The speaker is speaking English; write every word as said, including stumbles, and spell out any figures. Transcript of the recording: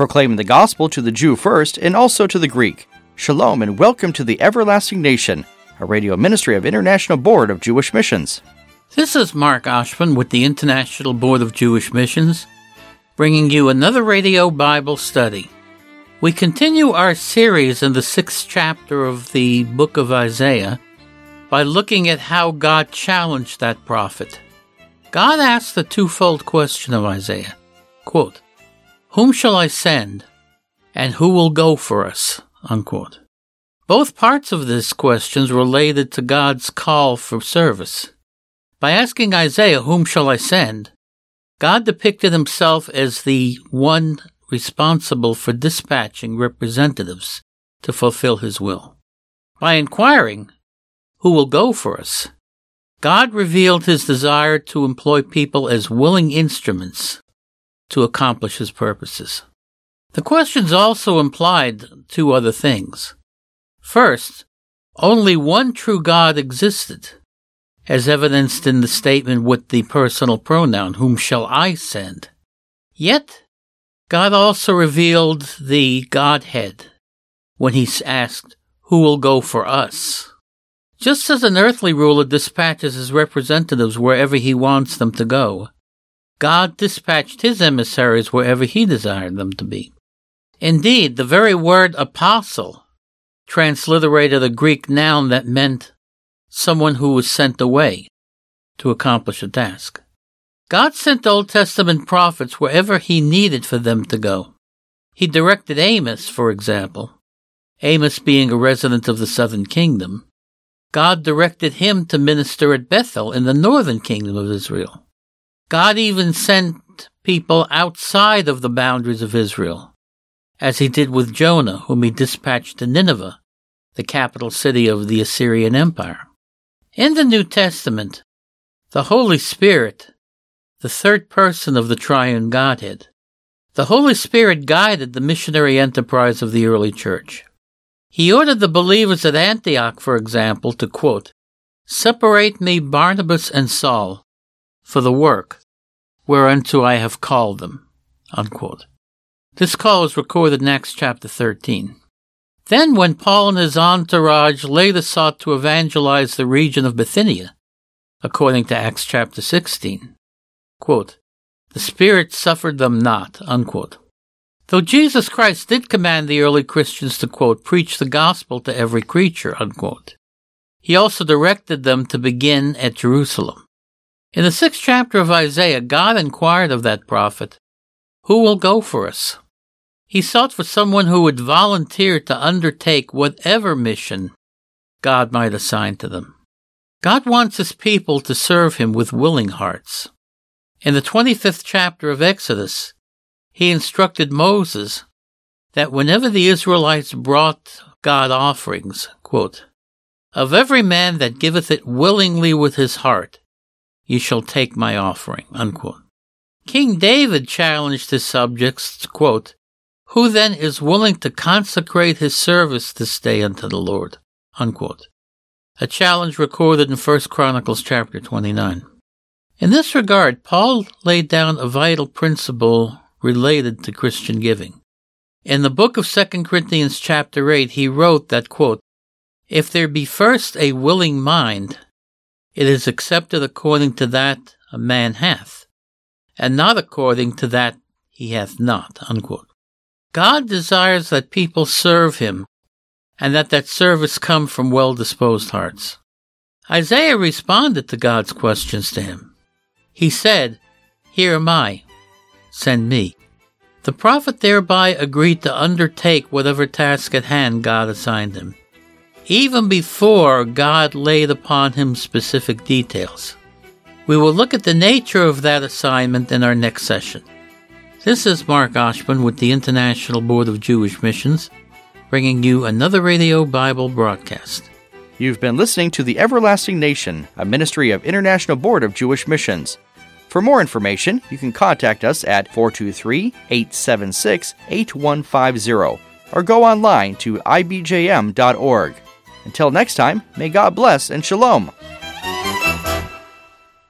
proclaiming the gospel to the Jew first and also to the Greek. Shalom and welcome to the Everlasting Nation, a radio ministry of International Board of Jewish Missions. This is Mark Oshman with the International Board of Jewish Missions, bringing you another radio Bible study. We continue our series in the sixth chapter of the book of Isaiah by looking at how God challenged that prophet. God asked the twofold question of Isaiah, quote, "Whom shall I send, and who will go for us?" Unquote. Both parts of this question related to God's call for service. By asking Isaiah, "Whom shall I send?" God depicted himself as the one responsible for dispatching representatives to fulfill his will. By inquiring, "Who will go for us?" God revealed his desire to employ people as willing instruments to accomplish his purposes. The questions also implied two other things. First, only one true God existed, as evidenced in the statement with the personal pronoun, "Whom shall I send?" Yet, God also revealed the Godhead when he asked, "Who will go for us?" Just as an earthly ruler dispatches his representatives wherever he wants them to go, God dispatched his emissaries wherever he desired them to be. Indeed, the very word apostle transliterated a Greek noun that meant someone who was sent away to accomplish a task. God sent Old Testament prophets wherever he needed for them to go. He directed Amos, for example, Amos being a resident of the southern kingdom. God directed him to minister at Bethel in the northern kingdom of Israel. God even sent people outside of the boundaries of Israel, as he did with Jonah, whom he dispatched to Nineveh, the capital city of the Assyrian Empire. In the New Testament, the Holy Spirit, the third person of the triune Godhead, the Holy Spirit guided the missionary enterprise of the early church. He ordered the believers at Antioch, for example, to, quote, "Separate me Barnabas and Saul for the work whereunto I have called them," unquote. This call is recorded in Acts chapter thirteen. Then, when Paul and his entourage later sought to evangelize the region of Bithynia, according to Acts chapter sixteen, quote, "The Spirit suffered them not," unquote. Though Jesus Christ did command the early Christians to, quote, "preach the gospel to every creature," unquote, he also directed them to begin at Jerusalem. In the sixth chapter of Isaiah, God inquired of that prophet, "Who will go for us?" He sought for someone who would volunteer to undertake whatever mission God might assign to them. God wants his people to serve him with willing hearts. In the twenty-fifth chapter of Exodus, he instructed Moses that whenever the Israelites brought God offerings, quote, "Of every man that giveth it willingly with his heart, ye shall take my offering," unquote. King David challenged his subjects, quote, "Who then is willing to consecrate his service this day unto the Lord?" Unquote. A challenge recorded in First Chronicles chapter twenty-nine. In this regard, Paul laid down a vital principle related to Christian giving. In the book of Second Corinthians chapter eight, he wrote that, quote, "If there be first a willing mind, it is accepted according to that a man hath, and not according to that he hath not," unquote. God desires that people serve him, and that that service come from well-disposed hearts. Isaiah responded to God's questions to him. He said, "Here am I, send me." The prophet thereby agreed to undertake whatever task at hand God assigned him, even before God laid upon him specific details. We will look at the nature of that assignment in our next session. This is Mark Oshman with the International Board of Jewish Missions, bringing you another radio Bible broadcast. You've been listening to The Everlasting Nation, a ministry of International Board of Jewish Missions. For more information, you can contact us at four two three, eight seven six, eight one five zero or go online to I B J M dot org. Until next time, may God bless and shalom.